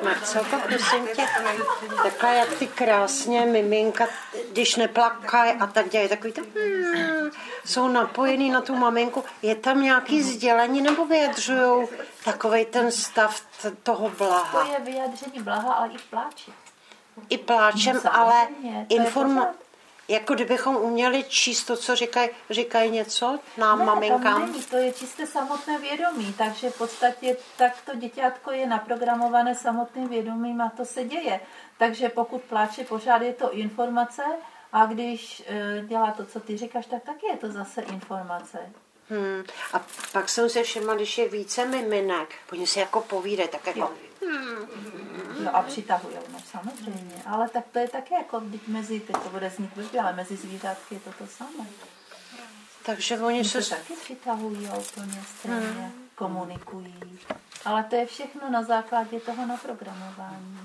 Marcelko, prosím tě, takhle jak ty krásně miminka, když neplakají a tak dělají takový to, jsou napojený na tu maminku. Je tam nějaký sdělení nebo vyjadřují takovej ten stav toho blaha? To je vyjadření blaha, ale i pláče. I pláčem, ale jako kdybychom uměli číst to, co říkají něco nám, maminkám. To je čisté samotné vědomí, takže v podstatě tak to děťátko je naprogramované samotným vědomím a to se děje. Takže pokud pláče, pořád je to informace a když dělá to, co ty říkáš, tak taky je to zase informace. A pak jsem se všimla, když je více miminek, oni si jako povídají, tak jako... No a přitahujou, no samozřejmě, ale tak to je také jako mezi, teď to bude znít blbě, ale mezi zvířátky je to samé. Takže oni se taky přitahují úplně stejně, komunikují, ale to je všechno na základě toho naprogramování.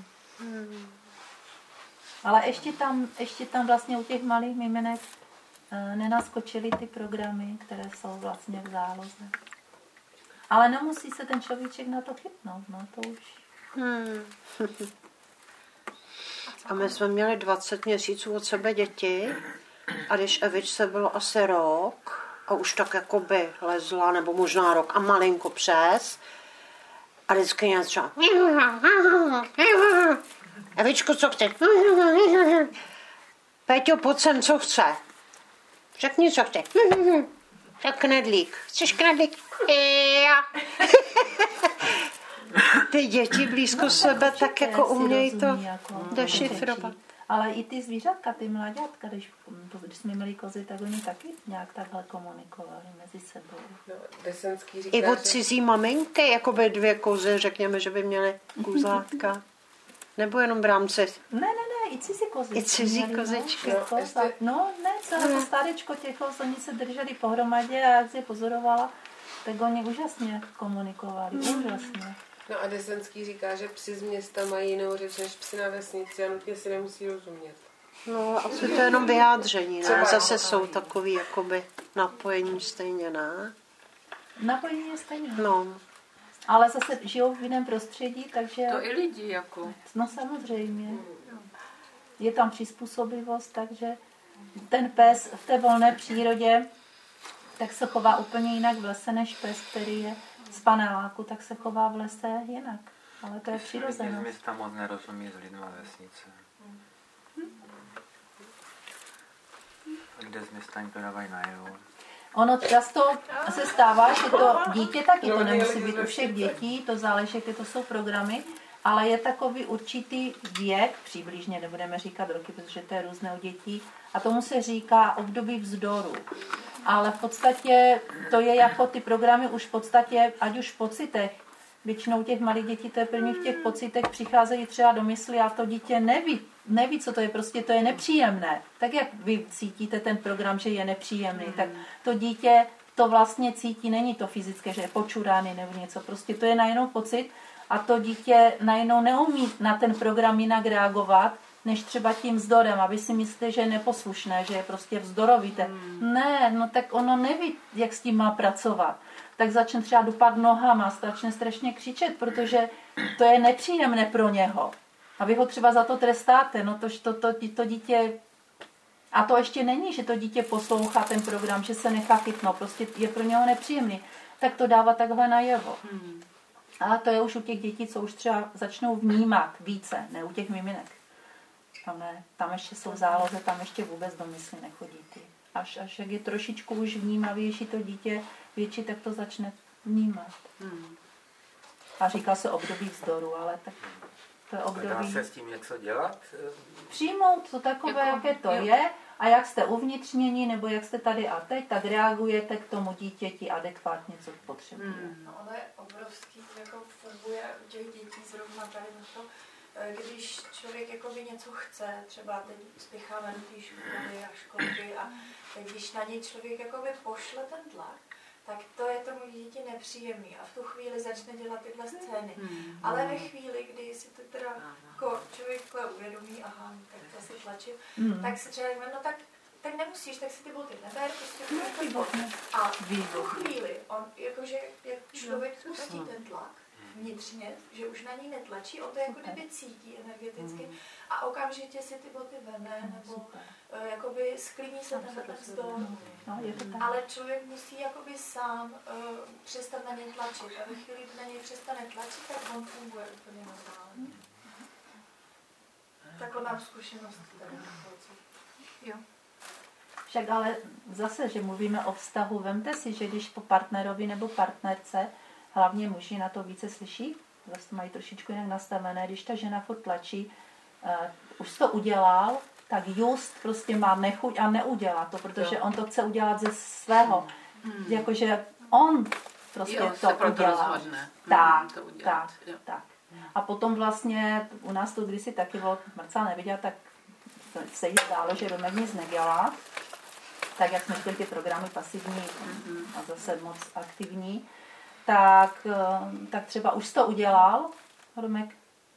Ale ještě tam vlastně u těch malých miminek nenaskočily ty programy, které jsou vlastně v záloze. Ale nemusí se ten človíček na to chytnout, no to už. A my jsme měli 20 měsíců od sebe děti a když Evičce bylo asi rok a už tak jako by lezla, nebo možná rok a malinko přes a vždycky něco Evičko, co chce? Péťo, pojď sem, co chce? Řekni, co chce. Tak knedlík. Chceš knedlík? Ty děti blízko sebe tak jako umějí to dešifrovat. Ale i ty zvířatka, ty mlaďátka, když jsme měli kozy, tak oni taky nějak takhle komunikovali mezi sebou. No, Desenský říká, i od cizí maminky, jako by 2 kozy, řekněme, že by měly kuzátka. Nebo jenom v rámci? Ne, i cizí kozy. I cizí kozičky. Celé to stárečko těch koz, oni se drželi pohromadě a jak si je pozorovala, tak oni úžasně komunikovali, úžasně. No a Desenský říká, že psi z města mají jinou řeč než psi na vesnici a nutně si nemusí rozumět. No, asi to je jenom vyjádření, ne? Zase jsou takový jakoby napojení stejně, ne? Napojení je stejně. No. Ale zase žijou v jiném prostředí, takže... To i lidi jako. No samozřejmě. Je tam přizpůsobivost, takže ten pes v té volné přírodě tak se chová úplně jinak v lese než pes, který je z paneláku, tak se chová v lese jinak. Ale to je přirozenost. Lidi z města moc nerozumí s lidma vesnice. Kde z města jim to dávají najevo. Ono často se stává, že to dítě taky, to nemusí být u všech dětí, to záleží, jaké to jsou programy, ale je takový určitý věk, přibližně nebudeme říkat roky, protože to je různé u dětí, a tomu se říká období vzdoru. Ale v podstatě to je jako ty programy už v podstatě, ať už v pocitech, většinou těch malých dětí, to je první v těch pocitech, přicházejí třeba do mysli a to dítě neví, co to je, prostě to je nepříjemné. Tak jak vy cítíte ten program, že je nepříjemný, tak to dítě to vlastně cítí, není to fyzické, že je počuraný nebo něco, prostě to je najednou pocit a to dítě najednou neumí na ten program jinak reagovat, než třeba tím vzdorem, aby si myslíte, že je neposlušné, že je prostě vzdorovité. Ne, no tak ono neví, jak s tím má pracovat. Tak začne třeba dupat nohama, začne strašně křičet, protože to je nepříjemné pro něho. A vy ho třeba za to trestáte, no to dítě... A to ještě není, že to dítě poslouchá ten program, že se nechá chytnout, prostě je pro něho nepříjemný. Tak to dává takhle najevo. Ale to je už u těch dětí, co už třeba začnou vnímat více, ne u těch miminek. Tam ještě jsou záloze, tam ještě vůbec do mysli nechodí ty. Až jak je trošičku už vnímavější to dítě větší, tak to začne vnímat. A říká se období vzdoru, ale tak to je období... Dá se s tím něco dělat? Přijmout to takové, jaké to je, a jak jste uvnitřnění, nebo jak jste tady a teď, tak reagujete k tomu dítěti adekvátně, co potřebuje. No ale obrovský jako funguje u těch dětí zrovna tady na to, když člověk jakoby něco chce, třeba teď spěcháme do té školy a školky a když na něj člověk jakoby pošle ten tlak, tak to je tomu dítě nepříjemný a v tu chvíli začne dělat tyhle scény. Ale ve chvíli, kdy si to teda jako člověk uvědomí, aha, tak to si tlačím, tak si třeba no tak nemusíš, tak si ty boty neber, prostě a v tu chvíli, on jakože jak člověk pustí ten tlak, vnitřně, že už na ní netlačí, on to jako kdyby cítí energeticky a okamžitě si ty boty veme, nebo jakoby sklidní se ten vzdor. Ale člověk musí jakoby sám přestat na něj tlačit. A ve chvíli, kdy na něj přestane tlačit, tak on funguje úplně normálně. Takhle mám zkušenost. Jo. Však ale zase, že mluvíme o vztahu, vemte si, že když po partnerovi nebo partnerce, hlavně muži na to více slyší, zase mají trošičku jinak nastavené, když ta žena furt tlačí, už to udělal, tak just prostě má nechuť a neudělá to, protože on to chce udělat ze svého. Jakože on prostě to udělá. Tak. A potom vlastně, u nás to kdysi taky bylo, Marcela neviděla, tak se jí zdálo, že Romek nic nedělá, tak jak jsme chtěli ty programy pasivní a zase moc aktivní, tak třeba už to udělal, Romek,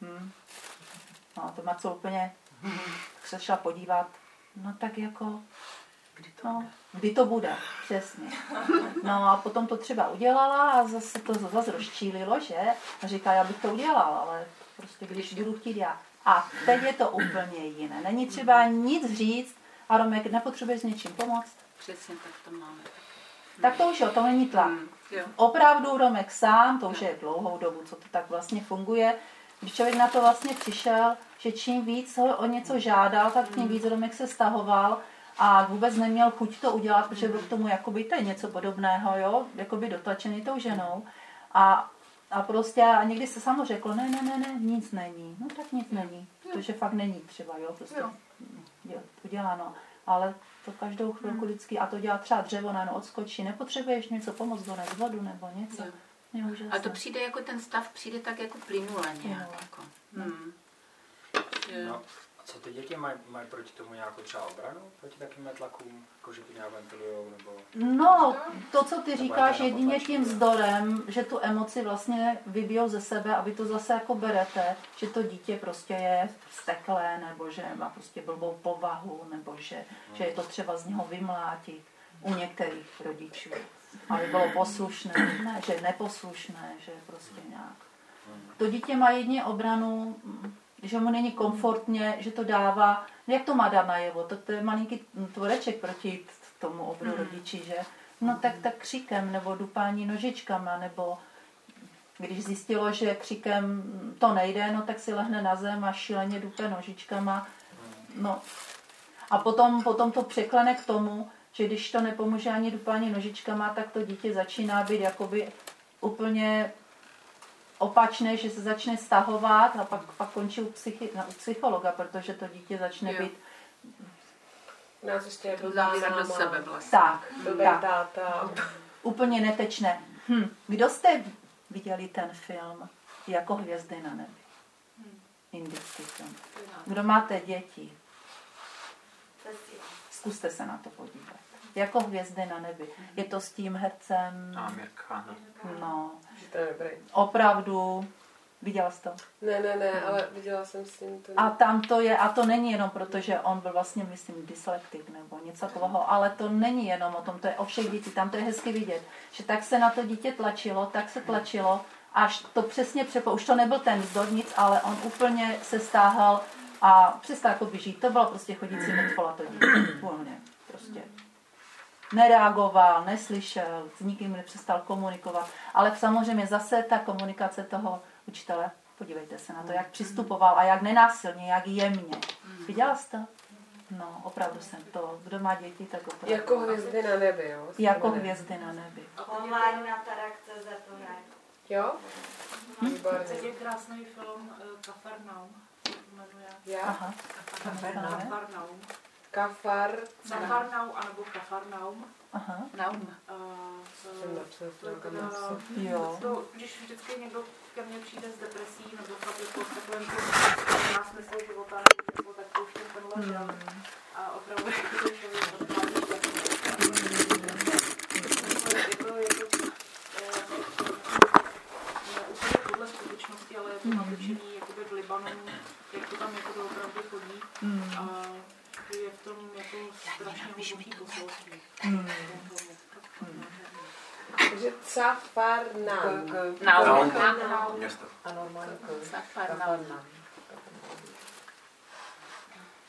no to Marcel úplně se šla podívat, no tak jako, kdy to bude, přesně. No a potom to třeba udělala a zase to zase rozčílilo, že? A říká, já bych to udělal, ale prostě když budu chtít já. A teď je to úplně jiné. Není třeba nic říct a Romek, nepotřebuješ s něčím pomoct? Přesně tak to máme. Tak to už jo, to není tlak. Opravdu Romek sám, to už je dlouhou dobu, co to tak vlastně funguje. Když člověk na to vlastně přišel, že čím víc ho o něco žádal, tak tím víc Romek se stahoval a vůbec neměl chuť to udělat, protože byl k tomu jakoby to je něco podobného, jo, jakoby dotlačený tou ženou. A prostě a někdy se samo řeklo, ne, nic není. No tak nic není, protože fakt není třeba, jo, prostě uděláno. Ale to každou chvilku vždycky, a to dělá třeba dřevo, najednou odskočí, nepotřebuješ něco pomoct, dones vodu nebo něco. A to přijde jako ten stav, přijde tak jako plynule nějak. Jako. No, a co ty děti mají proti tomu nějakou třeba obranu? Proti takým tlakům? Jako, že ty nějak ventilujou? Nebo... No, to, co ty říkáš, jedině tím vzdorem, že tu emoci vlastně vybijou ze sebe a vy to zase jako berete, že to dítě prostě je vzteklé, nebo že má prostě blbou povahu, nebo že je to třeba z něho vymlátit u některých rodičů. Aby bylo poslušné, ne, že neposlušné, že prostě nějak. To dítě má jedině obranu, že mu není komfortně, že to dává, jak to má dát najevo, to je malinký tvoreček proti tomu obru rodiči, že? No tak křikem, nebo dupání nožičkama, nebo když zjistilo, že křikem to nejde, no tak si lehne na zem a šíleně dupe nožičkama. No. A potom to překlene k tomu, že když to nepomůže ani dupání nožičkama, tak to dítě začíná být jakoby úplně opačné, že se začne stahovat a pak končí u psychologa, protože to dítě začne být závěr do sebe vlastně. Tak. Úplně netečné. Kdo jste viděli ten film Jako hvězdy na nebi? Indický film. Kdo máte děti? Zkuste se na to podívat. Jako hvězdy na nebi. Je to s tím hercem... Amir Khan. No. To je dobrý. Opravdu. Viděla jsi to? Ne, ale viděla jsem s tím to. A tam to je, a to není jenom proto, že on byl vlastně, myslím, dyslektik nebo něco takového, ale to není jenom o tom, to je o všech dětí, tam to je hezky vidět, že tak se na to dítě tlačilo, až to přesně už to nebyl ten vzdor nic, ale on úplně se stáhl a přestal jako žít. To bylo prostě chodící mrtvola to dítě. Prostě nereagoval, neslyšel, s nikým nepřestal komunikovat. Ale samozřejmě zase ta komunikace toho učitele, podívejte se na to, jak přistupoval a jak nenásilně, jak jemně. Viděla jste to? No, opravdu jsem to. Kdo má děti, tak opravdu. Jako hvězdy na nebi, jo? Jako hvězdy na nebi. Online na Tarak.cz to hraje. Jo? To je krásný film Kafarnaum. Aha. Kafarnaum anebo Kafarnaum. Aha. To, když vždycky někdo ke mně přijde s depresí nebo fakt jako v takovém má smysl života, nebo tak pouštím tenhle film. A opravdu jako to člověk odkládí úplně podle skutečnosti, ale je to natočený jakoby v Libanonu, jak to tam jako opravdu chodí. A je v tom jako strašně hluboký poselství. Takže Cafarnaum. Město. Safarnaum.